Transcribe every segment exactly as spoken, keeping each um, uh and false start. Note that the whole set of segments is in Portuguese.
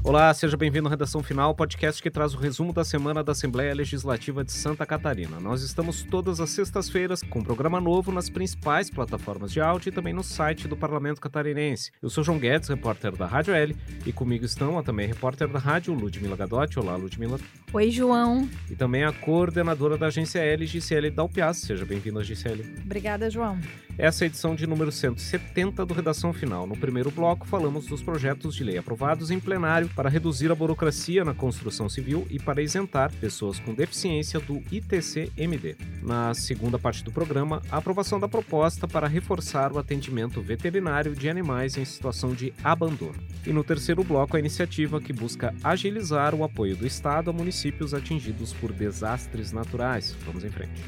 Olá, seja bem-vindo à Redação Final, podcast que traz o resumo da semana da Assembleia Legislativa de Santa Catarina. Nós estamos todas as sextas-feiras com um programa novo nas principais plataformas de áudio e também no site do Parlamento Catarinense. Eu sou João Guedes, repórter da Rádio L, e comigo estão a também repórter da rádio, Ludmila Gadotti. Olá, Ludmila. Oi, João. E também a coordenadora da Agência L, Gisele Dalpiaz. Seja bem-vinda, Gisele. Obrigada, João. Essa é a edição de número cento e setenta do Redação Final. No primeiro bloco, falamos dos projetos de lei aprovados em plenário para reduzir a burocracia na construção civil e para isentar pessoas com deficiência do I T C M D. Na segunda parte do programa, a aprovação da proposta para reforçar o atendimento veterinário de animais em situação de abandono. E no terceiro bloco, a iniciativa que busca agilizar o apoio do Estado a municípios atingidos por desastres naturais. Vamos em frente.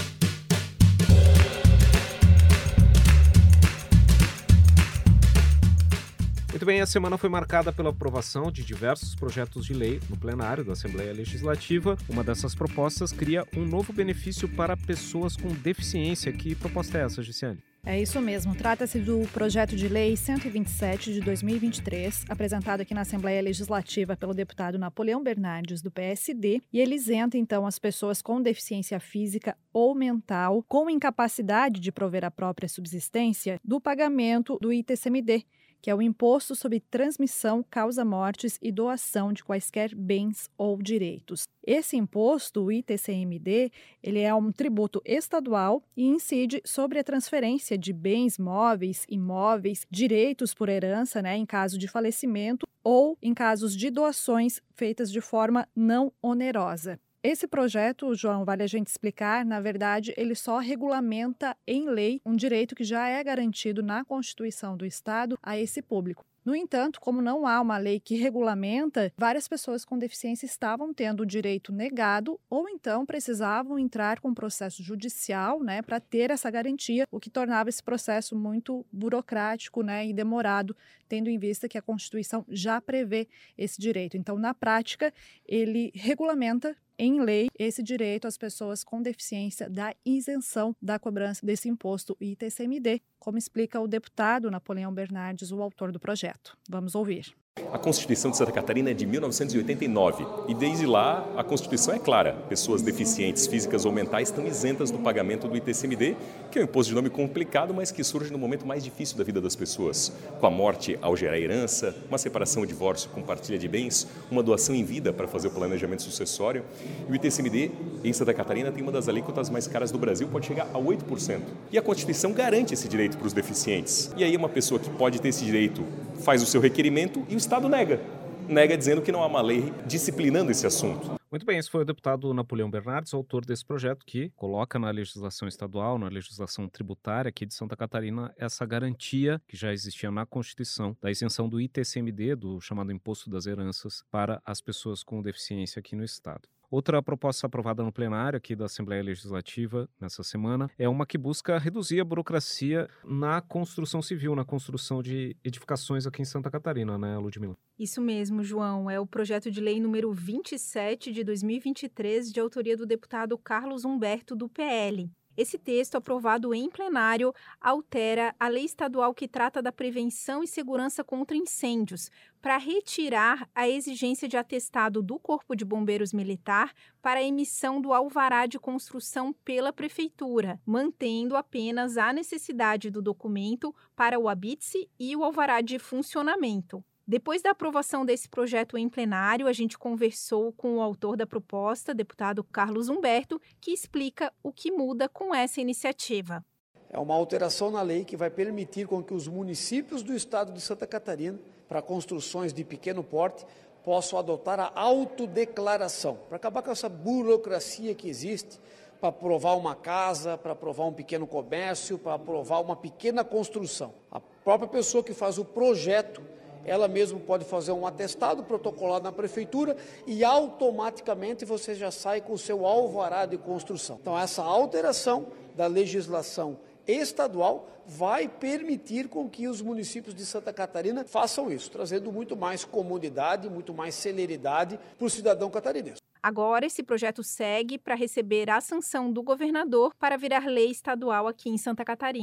Muito bem, a semana foi marcada pela aprovação de diversos projetos de lei no plenário da Assembleia Legislativa. Uma dessas propostas cria um novo benefício para pessoas com deficiência. Que proposta é essa, Gisele? É isso mesmo. Trata-se do projeto de lei cento e vinte e sete de dois mil e vinte e três, apresentado aqui na Assembleia Legislativa pelo deputado Napoleão Bernardes, do P S D, e ele isenta, então, as pessoas com deficiência física ou mental, com incapacidade de prover a própria subsistência, do pagamento do I T C M D, que é o Imposto sobre Transmissão, Causa-Mortes e Doação de Quaisquer Bens ou Direitos. Esse imposto, o I T C M D, ele é um tributo estadual e incide sobre a transferência de bens móveis, imóveis, direitos por herança, né, em caso de falecimento ou em casos de doações feitas de forma não onerosa. Esse projeto, João, vale a gente explicar, na verdade, ele só regulamenta em lei um direito que já é garantido na Constituição do Estado a esse público. No entanto, como não há uma lei que regulamenta, várias pessoas com deficiência estavam tendo o direito negado ou então precisavam entrar com um processo judicial, né, para ter essa garantia, o que tornava esse processo muito burocrático, né, e demorado, tendo em vista que a Constituição já prevê esse direito. Então, na prática, ele regulamenta em lei esse direito às pessoas com deficiência da isenção da cobrança desse imposto I T C M D, como explica o deputado Napoleão Bernardes, o autor do projeto. Vamos ouvir. A Constituição de Santa Catarina é de mil novecentos e oitenta e nove e desde lá a Constituição é clara. Pessoas deficientes físicas ou mentais estão isentas do pagamento do I T C M D, que é um imposto de nome complicado, mas que surge no momento mais difícil da vida das pessoas. Com a morte ao gerar herança, uma separação, divórcio, compartilha de bens, uma doação em vida para fazer o planejamento sucessório. E o I T C M D em Santa Catarina tem uma das alíquotas mais caras do Brasil, pode chegar a oito por cento. E a Constituição garante esse direito para os deficientes. E aí uma pessoa que pode ter esse direito faz o seu requerimento e o Estado nega. Nega dizendo que não há uma lei disciplinando esse assunto. Muito bem, esse foi o deputado Napoleão Bernardes, autor desse projeto que coloca na legislação estadual, na legislação tributária aqui de Santa Catarina, essa garantia que já existia na Constituição da isenção do I T C M D, do chamado Imposto das Heranças, para as pessoas com deficiência aqui no Estado. Outra proposta aprovada no plenário aqui da Assembleia Legislativa nessa semana é uma que busca reduzir a burocracia na construção civil, na construção de edificações aqui em Santa Catarina, né, Ludmila? Isso mesmo, João. É o projeto de lei número vinte e sete de dois mil e vinte e três, de autoria do deputado Carlos Humberto, do P L. Esse texto, aprovado em plenário, altera a lei estadual que trata da prevenção e segurança contra incêndios, para retirar a exigência de atestado do Corpo de Bombeiros Militar para a emissão do alvará de construção pela Prefeitura, mantendo apenas a necessidade do documento para o habite-se e o alvará de funcionamento. Depois da aprovação desse projeto em plenário, a gente conversou com o autor da proposta, deputado Carlos Humberto, que explica o que muda com essa iniciativa. É uma alteração na lei que vai permitir com que os municípios do estado de Santa Catarina, para construções de pequeno porte, possam adotar a autodeclaração, para acabar com essa burocracia que existe, para aprovar uma casa, para aprovar um pequeno comércio, para aprovar uma pequena construção. A própria pessoa que faz o projeto, ela mesma pode fazer um atestado protocolado na prefeitura e automaticamente você já sai com o seu alvará de construção. Então, essa alteração da legislação estadual vai permitir com que os municípios de Santa Catarina façam isso, trazendo muito mais comodidade, muito mais celeridade para o cidadão catarinense. Agora, esse projeto segue para receber a sanção do governador para virar lei estadual aqui em Santa Catarina.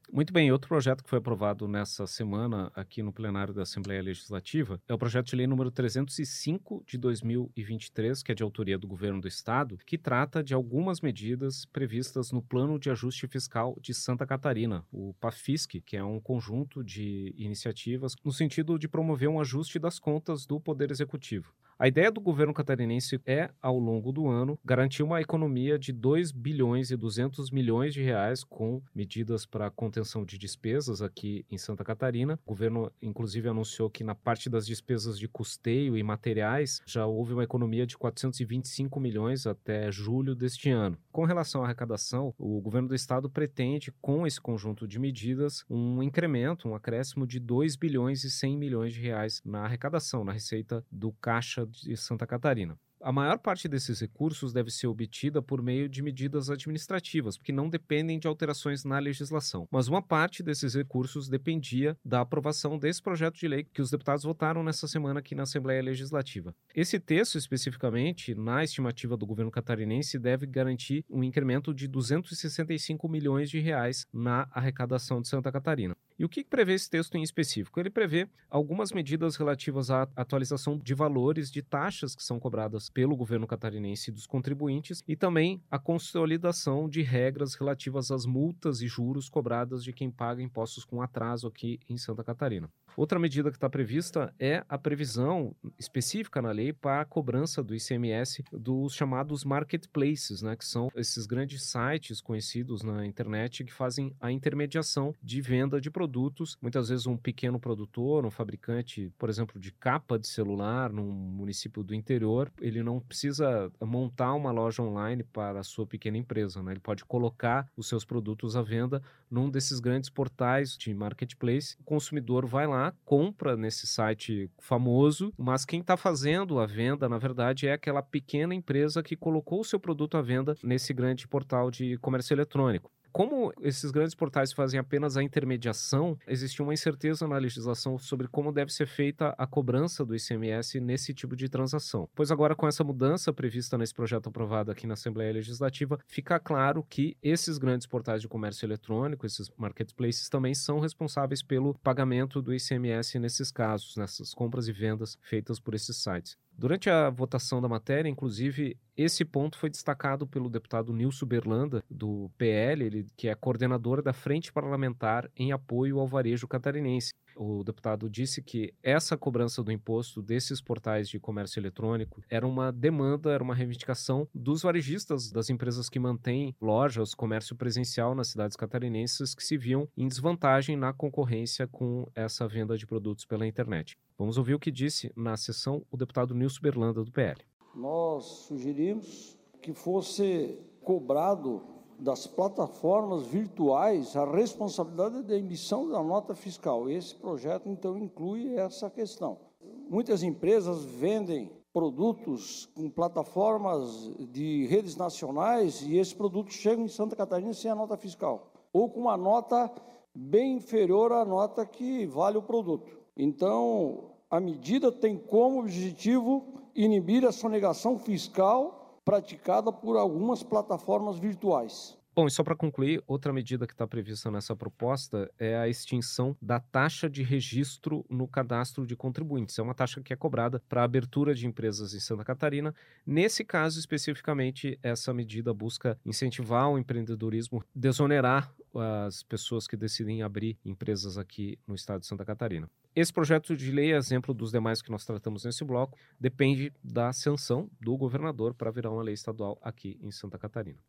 Muito bem, outro projeto que foi aprovado nessa semana aqui no plenário da Assembleia Legislativa é o projeto de lei número trezentos e cinco de dois mil e vinte e três, que é de autoria do Governo do Estado, que trata de algumas medidas previstas no Plano de Ajuste Fiscal de Santa Catarina, o PAFISC, que é um conjunto de iniciativas no sentido de promover um ajuste das contas do Poder Executivo. A ideia do governo catarinense é, ao longo do ano, garantir uma economia de dois bilhões e duzentos milhões de reais com medidas para contenção de despesas aqui em Santa Catarina. O governo, inclusive, anunciou que na parte das despesas de custeio e materiais já houve uma economia de quatrocentos e vinte e cinco milhões até julho deste ano. Com relação à arrecadação, o governo do estado pretende, com esse conjunto de medidas, um incremento, um acréscimo de dois bilhões e cem milhões de reais na arrecadação, na receita do Caixa de Santa Catarina. A maior parte desses recursos deve ser obtida por meio de medidas administrativas, porque não dependem de alterações na legislação. Mas uma parte desses recursos dependia da aprovação desse projeto de lei que os deputados votaram nessa semana aqui na Assembleia Legislativa. Esse texto, especificamente, na estimativa do governo catarinense, deve garantir um incremento de duzentos e sessenta e cinco milhões de reais na arrecadação de Santa Catarina. E o que prevê esse texto em específico? Ele prevê algumas medidas relativas à atualização de valores de taxas que são cobradas pelo governo catarinense e dos contribuintes e também a consolidação de regras relativas às multas e juros cobradas de quem paga impostos com atraso aqui em Santa Catarina. Outra medida que está prevista é a previsão específica na lei para a cobrança do I C M S dos chamados marketplaces, né, que são esses grandes sites conhecidos na internet que fazem a intermediação de venda de produtos. Muitas vezes um pequeno produtor, um fabricante, por exemplo, de capa de celular num município do interior, ele não precisa montar uma loja online para a sua pequena empresa, né? Ele pode colocar os seus produtos à venda num desses grandes portais de marketplace. O consumidor vai lá, compra nesse site famoso, mas quem está fazendo a venda, na verdade, é aquela pequena empresa que colocou o seu produto à venda nesse grande portal de comércio eletrônico. Como esses grandes portais fazem apenas a intermediação, existe uma incerteza na legislação sobre como deve ser feita a cobrança do I C M S nesse tipo de transação. Pois agora, com essa mudança prevista nesse projeto aprovado aqui na Assembleia Legislativa, fica claro que esses grandes portais de comércio eletrônico, esses marketplaces, também são responsáveis pelo pagamento do I C M S nesses casos, nessas compras e vendas feitas por esses sites. Durante a votação da matéria, inclusive, esse ponto foi destacado pelo deputado Nilson Berlanda, do P L, ele, que é coordenador da Frente Parlamentar em apoio ao varejo catarinense. O deputado disse que essa cobrança do imposto desses portais de comércio eletrônico era uma demanda, era uma reivindicação dos varejistas, das empresas que mantêm lojas, comércio presencial nas cidades catarinenses, que se viam em desvantagem na concorrência com essa venda de produtos pela internet. Vamos ouvir o que disse na sessão o deputado Nilson Berlanda, do P L. Nós sugerimos que fosse cobrado das plataformas virtuais a responsabilidade da emissão da nota fiscal. Esse projeto, então, inclui essa questão. Muitas empresas vendem produtos com plataformas de redes nacionais e esses produtos chegam em Santa Catarina sem a nota fiscal, ou com uma nota bem inferior à nota que vale o produto. Então, a medida tem como objetivo inibir a sonegação fiscal praticada por algumas plataformas virtuais. Bom, e só para concluir, outra medida que está prevista nessa proposta é a extinção da taxa de registro no cadastro de contribuintes. É uma taxa que é cobrada para a abertura de empresas em Santa Catarina. Nesse caso, especificamente, essa medida busca incentivar o empreendedorismo, desonerar as pessoas que decidem abrir empresas aqui no estado de Santa Catarina. Esse projeto de lei, exemplo dos demais que nós tratamos nesse bloco, depende da sanção do governador para virar uma lei estadual aqui em Santa Catarina.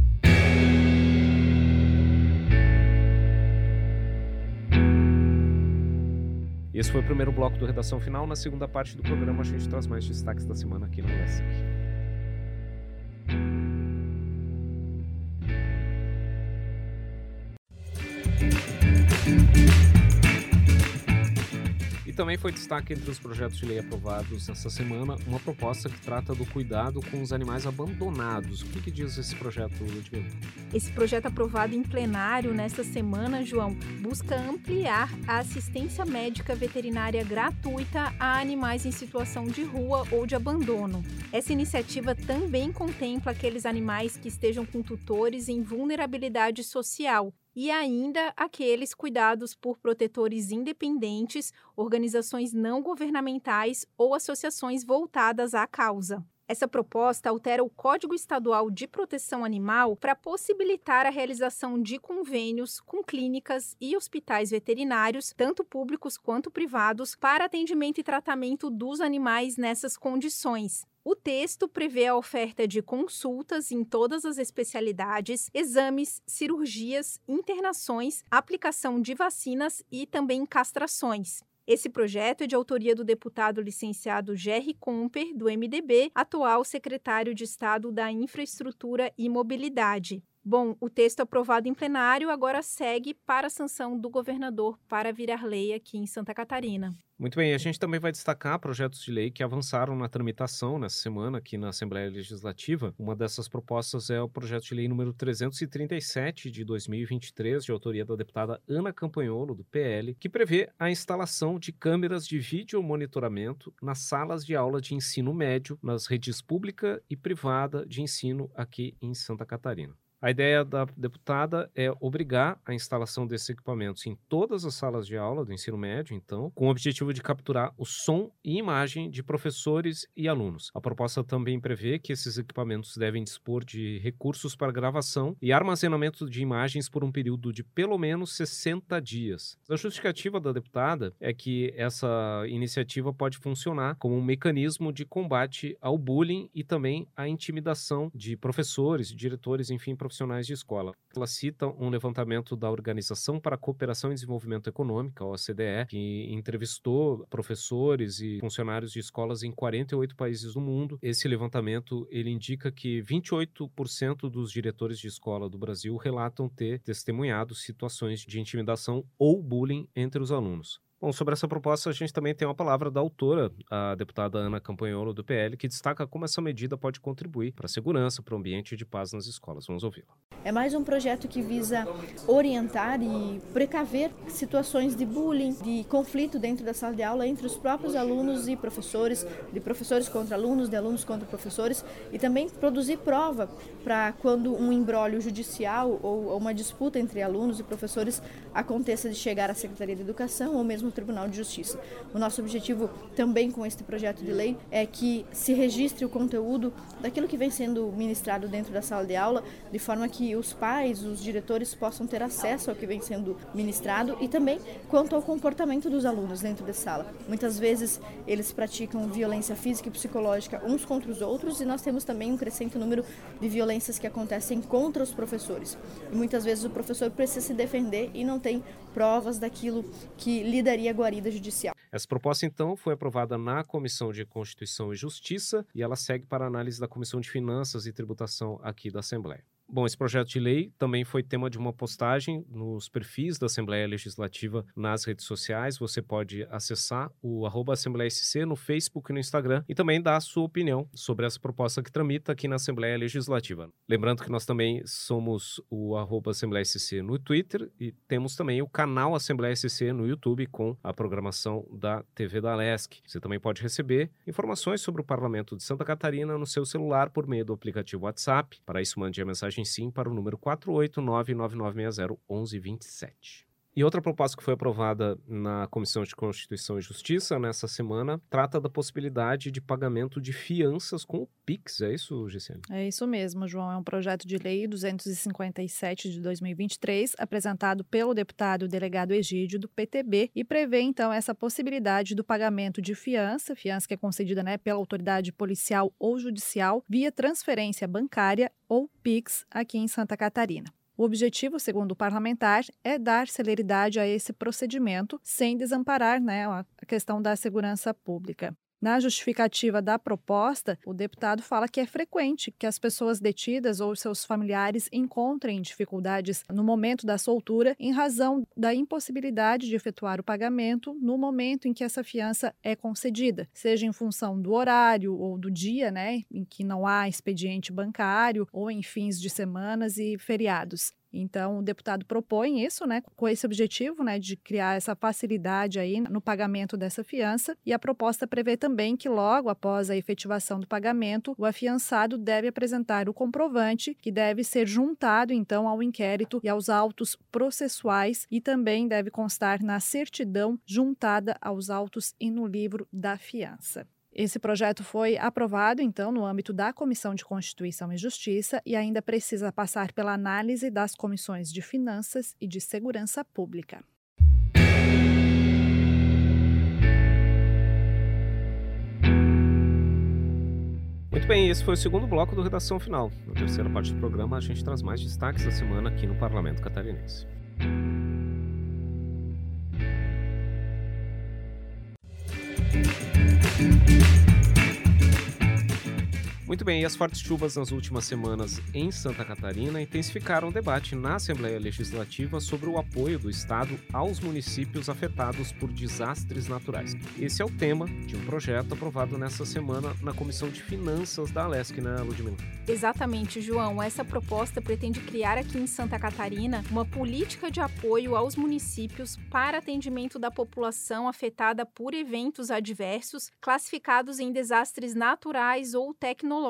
Esse foi o primeiro bloco do Redação Final. Na segunda parte do programa, a gente traz mais destaques da semana aqui na U S C. E também foi destaque entre os projetos de lei aprovados essa semana uma proposta que trata do cuidado com os animais abandonados. O que, que diz esse projeto, Ludmila? Esse projeto aprovado em plenário nesta semana, João, busca ampliar a assistência médica veterinária gratuita a animais em situação de rua ou de abandono. Essa iniciativa também contempla aqueles animais que estejam com tutores em vulnerabilidade social. e ainda aqueles cuidados por protetores independentes, organizações não governamentais ou associações voltadas à causa. Essa proposta altera o Código Estadual de Proteção Animal para possibilitar a realização de convênios com clínicas e hospitais veterinários, tanto públicos quanto privados, para atendimento e tratamento dos animais nessas condições. O texto prevê a oferta de consultas em todas as especialidades, exames, cirurgias, internações, aplicação de vacinas e também castrações. Esse projeto é de autoria do deputado licenciado Gerry Comper, do M D B, atual secretário de Estado da Infraestrutura e Mobilidade. Bom, o texto aprovado em plenário agora segue para a sanção do governador para virar lei aqui em Santa Catarina. Muito bem, a gente também vai destacar projetos de lei que avançaram na tramitação nessa semana aqui na Assembleia Legislativa. Uma dessas propostas é o projeto de lei número trezentos e trinta e sete de dois mil e vinte e três, de autoria da deputada Ana Campanholo, do P L, que prevê a instalação de câmeras de videomonitoramento nas salas de aula de ensino médio, nas redes pública e privada de ensino aqui em Santa Catarina. A ideia da deputada é obrigar a instalação desses equipamentos em todas as salas de aula do ensino médio, então, com o objetivo de capturar o som e imagem de professores e alunos. A proposta também prevê que esses equipamentos devem dispor de recursos para gravação e armazenamento de imagens por um período de pelo menos sessenta dias. A justificativa da deputada é que essa iniciativa pode funcionar como um mecanismo de combate ao bullying e também à intimidação de professores, diretores, enfim, profissionais profissionais de escola. Ela cita um levantamento da Organização para a Cooperação e Desenvolvimento Econômico, a O C D E, que entrevistou professores e funcionários de escolas em quarenta e oito países do mundo. Esse levantamento ele indica que vinte e oito por cento dos diretores de escola do Brasil relatam ter testemunhado situações de intimidação ou bullying entre os alunos. Bom, sobre essa proposta, a gente também tem uma palavra da autora, a deputada Ana Campanholo, do P L, que destaca como essa medida pode contribuir para a segurança, para o ambiente de paz nas escolas. Vamos ouvi-la. É mais um projeto que visa orientar e precaver situações de bullying, de conflito dentro da sala de aula entre os próprios alunos e professores, de professores contra alunos, de alunos contra professores, e também produzir prova para quando um imbróglio judicial ou uma disputa entre alunos e professores aconteça de chegar à Secretaria de Educação ou mesmo Tribunal de Justiça. O nosso objetivo também com este projeto de lei é que se registre o conteúdo daquilo que vem sendo ministrado dentro da sala de aula, de forma que os pais, os diretores possam ter acesso ao que vem sendo ministrado e também quanto ao comportamento dos alunos dentro da sala. Muitas vezes eles praticam violência física e psicológica uns contra os outros e nós temos também um crescente número de violências que acontecem contra os professores. E muitas vezes o professor precisa se defender e não tem provas daquilo que lhe daria a guarida judicial. Essa proposta, então, foi aprovada na Comissão de Constituição e Justiça e ela segue para a análise da Comissão de Finanças e Tributação aqui da Assembleia. Bom, esse projeto de lei também foi tema de uma postagem nos perfis da Assembleia Legislativa nas redes sociais. Você pode acessar o arroba Assembleia S C no Facebook e no Instagram e também dar a sua opinião sobre essa proposta que tramita aqui na Assembleia Legislativa. Lembrando que nós também somos o arroba Assembleia S C no Twitter e temos também o canal Assembleia S C no YouTube com a programação da T V da Alesc. Você também pode receber informações sobre o Parlamento de Santa Catarina no seu celular por meio do aplicativo WhatsApp. Para isso, mande a mensagem sim para o número quatro oito nove nove nove seis zero um um dois sete. E outra proposta que foi aprovada na Comissão de Constituição e Justiça nessa semana trata da possibilidade de pagamento de fianças com o Pix. É isso, Gessiane? É isso mesmo, João. É um projeto de lei duzentos e cinquenta e sete de dois mil e vinte e três, apresentado pelo deputado delegado Egídio, do P T B, e prevê, então, essa possibilidade do pagamento de fiança, fiança que é concedida, né, pela autoridade policial ou judicial, via transferência bancária ou Pix aqui em Santa Catarina. O objetivo, segundo o parlamentar, é dar celeridade a esse procedimento sem desamparar, né, a questão da segurança pública. Na justificativa da proposta, o deputado fala que é frequente que as pessoas detidas ou seus familiares encontrem dificuldades no momento da soltura em razão da impossibilidade de efetuar o pagamento no momento em que essa fiança é concedida, seja em função do horário ou do dia, né, em que não há expediente bancário ou em fins de semanas e feriados. Então, o deputado propõe isso, né, com esse objetivo, né, de criar essa facilidade aí no pagamento dessa fiança. E a proposta prevê também que logo após a efetivação do pagamento, o afiançado deve apresentar o comprovante, que deve ser juntado então ao inquérito e aos autos processuais, e também deve constar na certidão juntada aos autos e no livro da fiança. Esse projeto foi aprovado, então, no âmbito da Comissão de Constituição e Justiça e ainda precisa passar pela análise das comissões de Finanças e de Segurança Pública. Muito bem, esse foi o segundo bloco do Redação Final. Na terceira parte do programa, a gente traz mais destaques da semana aqui no Parlamento Catarinense. Muito bem, e as fortes chuvas nas últimas semanas em Santa Catarina intensificaram o debate na Assembleia Legislativa sobre o apoio do Estado aos municípios afetados por desastres naturais. Esse é o tema de um projeto aprovado nesta semana na Comissão de Finanças da Alesc, né, Ludmila? Exatamente, João. Essa proposta pretende criar aqui em Santa Catarina uma política de apoio aos municípios para atendimento da população afetada por eventos adversos classificados em desastres naturais ou tecnológicos.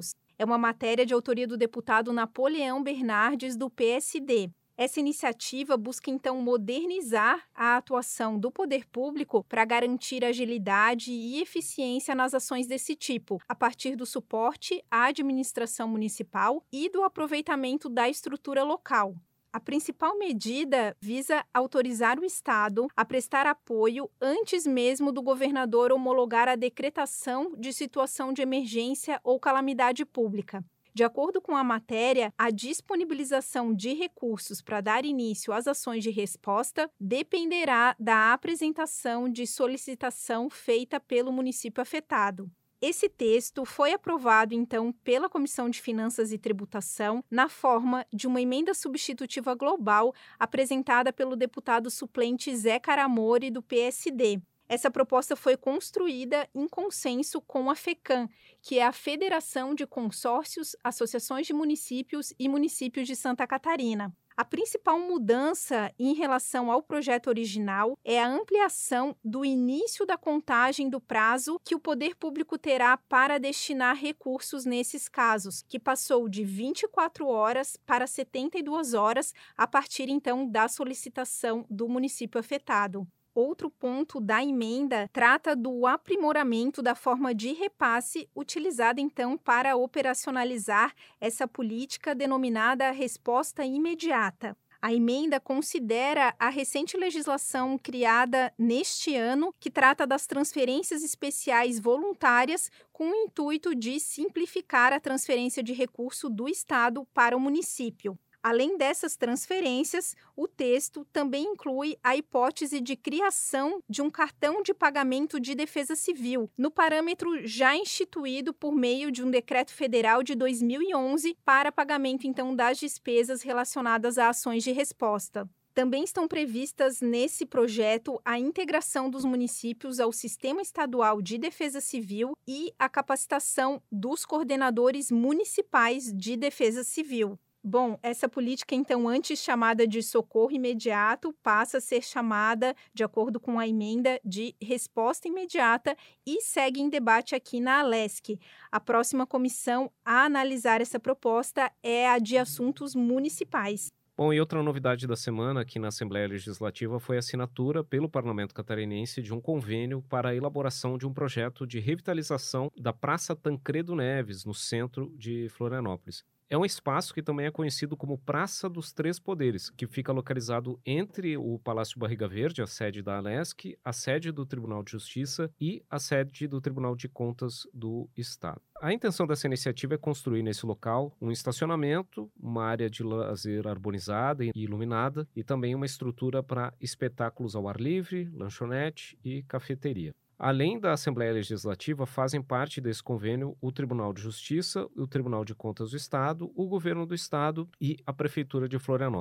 É uma matéria de autoria do deputado Napoleão Bernardes, do P S D. Essa iniciativa busca, então, modernizar a atuação do poder público para garantir agilidade e eficiência nas ações desse tipo, a partir do suporte à administração municipal e do aproveitamento da estrutura local. A principal medida visa autorizar o Estado a prestar apoio antes mesmo do governador homologar a decretação de situação de emergência ou calamidade pública. De acordo com a matéria, a disponibilização de recursos para dar início às ações de resposta dependerá da apresentação de solicitação feita pelo município afetado. Esse texto foi aprovado, então, pela Comissão de Finanças e Tributação na forma de uma emenda substitutiva global apresentada pelo deputado suplente Zé Caramori, do P S D. Essa proposta foi construída em consenso com a FECAM, que é a Federação de Consórcios, Associações de Municípios e Municípios de Santa Catarina. A principal mudança em relação ao projeto original é a ampliação do início da contagem do prazo que o poder público terá para destinar recursos nesses casos, que passou de vinte e quatro horas para setenta e duas horas a partir, então, da solicitação do município afetado. Outro ponto da emenda trata do aprimoramento da forma de repasse utilizada, então, para operacionalizar essa política denominada resposta imediata. A emenda considera a recente legislação criada neste ano, que trata das transferências especiais voluntárias, com o intuito de simplificar a transferência de recurso do Estado para o município. Além dessas transferências, o texto também inclui a hipótese de criação de um cartão de pagamento de defesa civil, no parâmetro já instituído por meio de um decreto federal de dois mil e onze para pagamento, então, das despesas relacionadas a ações de resposta. Também estão previstas nesse projeto a integração dos municípios ao Sistema Estadual de Defesa Civil e a capacitação dos coordenadores municipais de defesa civil. Bom, essa política, então, antes chamada de socorro imediato, passa a ser chamada, de acordo com a emenda, de resposta imediata e segue em debate aqui na Alesc. A próxima comissão a analisar essa proposta é a de assuntos municipais. Bom, e outra novidade da semana aqui na Assembleia Legislativa foi a assinatura pelo Parlamento Catarinense de um convênio para a elaboração de um projeto de revitalização da Praça Tancredo Neves, no centro de Florianópolis. É um espaço que também é conhecido como Praça dos Três Poderes, que fica localizado entre o Palácio Barriga Verde, a sede da Alesc, a sede do Tribunal de Justiça e a sede do Tribunal de Contas do Estado. A intenção dessa iniciativa é construir nesse local um estacionamento, uma área de lazer arborizada e iluminada e também uma estrutura para espetáculos ao ar livre, lanchonete e cafeteria. Além da Assembleia Legislativa, fazem parte desse convênio o Tribunal de Justiça, o Tribunal de Contas do Estado, o Governo do Estado e a Prefeitura de Florianópolis.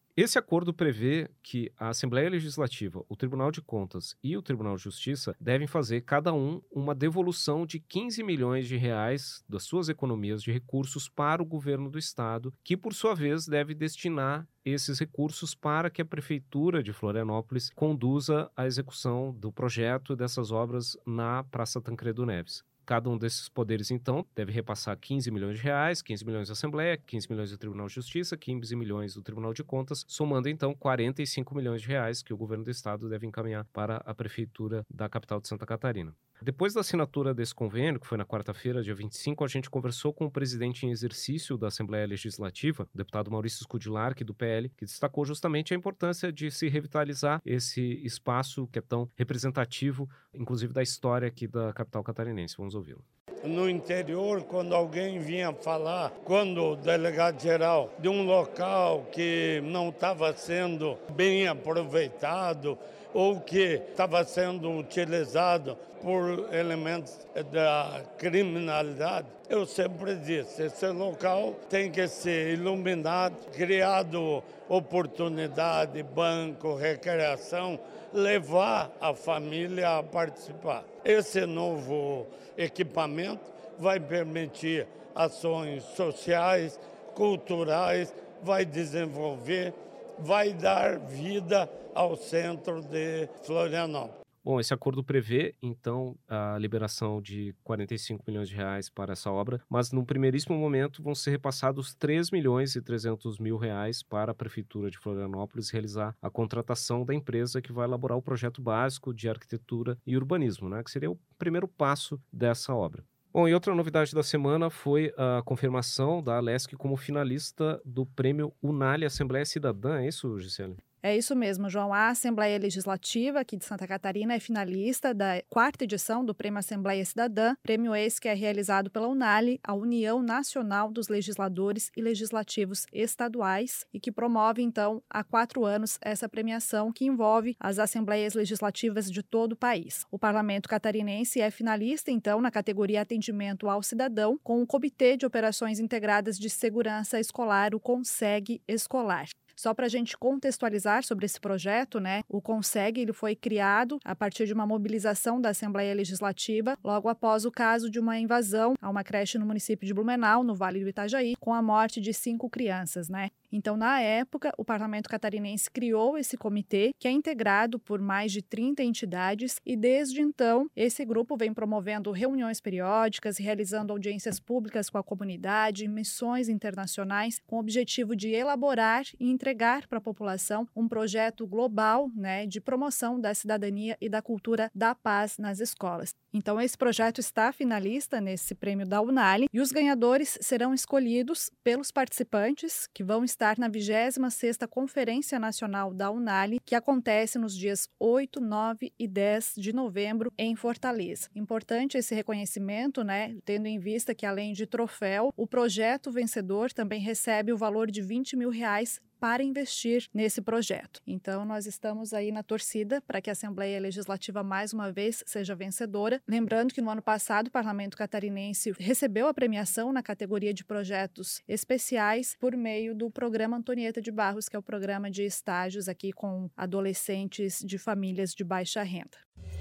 Esse acordo prevê que a Assembleia Legislativa, o Tribunal de Contas e o Tribunal de Justiça devem fazer, cada um, uma devolução de quinze milhões de reais das suas economias de recursos para o governo do estado, que, por sua vez, deve destinar esses recursos para que a Prefeitura de Florianópolis conduza a execução do projeto dessas obras na Praça Tancredo Neves. Cada um desses poderes, então, deve repassar quinze milhões de reais, quinze milhões da Assembleia, quinze milhões do Tribunal de Justiça, quinze milhões do Tribunal de Contas, somando, então, quarenta e cinco milhões de reais que o governo do estado deve encaminhar para a Prefeitura da capital de Santa Catarina. Depois da assinatura desse convênio, que foi na quarta-feira, dia vinte e cinco, a gente conversou com o presidente em exercício da Assembleia Legislativa, o deputado Maurício Skudilark, do P L, que destacou justamente a importância de se revitalizar esse espaço que é tão representativo, inclusive da história aqui da capital catarinense. Vamos ouvi-lo. No interior, quando alguém vinha falar, quando o delegado-geral de um local que não estava sendo bem aproveitado ou que estava sendo utilizado por elementos da criminalidade, eu sempre disse, esse local tem que ser iluminado, criado oportunidade, banco, recreação, levar a família a participar. Esse novo equipamento vai permitir ações sociais, culturais, vai desenvolver, vai dar vida ao centro de Florianópolis. Bom, esse acordo prevê, então, a liberação de quarenta e cinco milhões de reais para essa obra, mas num primeiríssimo momento vão ser repassados três milhões e trezentos mil reais para a Prefeitura de Florianópolis realizar a contratação da empresa que vai elaborar o projeto básico de arquitetura e urbanismo, né, que seria o primeiro passo dessa obra. Bom, e outra novidade da semana foi a confirmação da Alesc como finalista do prêmio Unali Assembleia Cidadã, é isso, Gisele? É isso mesmo, João. A Assembleia Legislativa aqui de Santa Catarina é finalista da quarta edição do Prêmio Assembleia Cidadã, prêmio esse que é realizado pela Unali, a União Nacional dos Legisladores e Legislativos Estaduais, e que promove, então, há quatro anos essa premiação que envolve as Assembleias Legislativas de todo o país. O Parlamento Catarinense é finalista, então, na categoria Atendimento ao Cidadão, com o Comitê de Operações Integradas de Segurança Escolar, o CONSEG Escolar. Só para a gente contextualizar sobre esse projeto, né? O CONSEG ele foi criado a partir de uma mobilização da Assembleia Legislativa logo após o caso de uma invasão a uma creche no município de Blumenau, no Vale do Itajaí, com a morte de cinco crianças, né? Então, na época, o Parlamento Catarinense criou esse comitê, que é integrado por mais de trinta entidades, e desde então, esse grupo vem promovendo reuniões periódicas, realizando audiências públicas com a comunidade, missões internacionais, com o objetivo de elaborar e entregar para a população um projeto global, né, de promoção da cidadania e da cultura da paz nas escolas. Então, esse projeto está finalista nesse prêmio da Unali e os ganhadores serão escolhidos pelos participantes que vão estar na vigésima sexta Conferência Nacional da Unali, que acontece nos dias oito, nove e dez de novembro em Fortaleza. Importante esse reconhecimento, né, tendo em vista que, além de troféu, o projeto vencedor também recebe o valor de vinte mil reais para investir nesse projeto. Então, nós estamos aí na torcida para que a Assembleia Legislativa, mais uma vez, seja vencedora. Lembrando que no ano passado, o Parlamento Catarinense recebeu a premiação na categoria de projetos especiais por meio do Programa Antonieta de Barros, que é o programa de estágios aqui com adolescentes de famílias de baixa renda.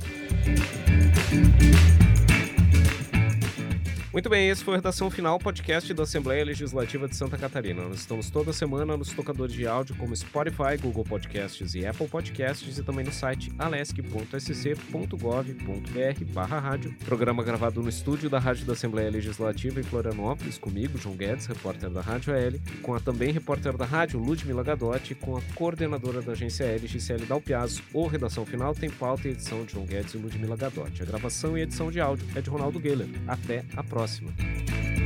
Muito bem, esse foi o Redação Final, podcast da Assembleia Legislativa de Santa Catarina. Nós estamos toda semana nos tocadores de áudio como Spotify, Google Podcasts e Apple Podcasts e também no site alesc ponto s c ponto gov ponto b r barra rádio. Programa gravado no estúdio da Rádio da Assembleia Legislativa em Florianópolis, comigo, João Guedes, repórter da Rádio A L, com a também repórter da Rádio, Ludmila Gadotti, com a coordenadora da Agência A L, Gisele Dalpiazzo. O Redação Final tem pauta e edição de João Guedes e Ludmila Gadotti. A gravação e edição de áudio é de Ronaldo Geiler. Até a próxima. Próxima.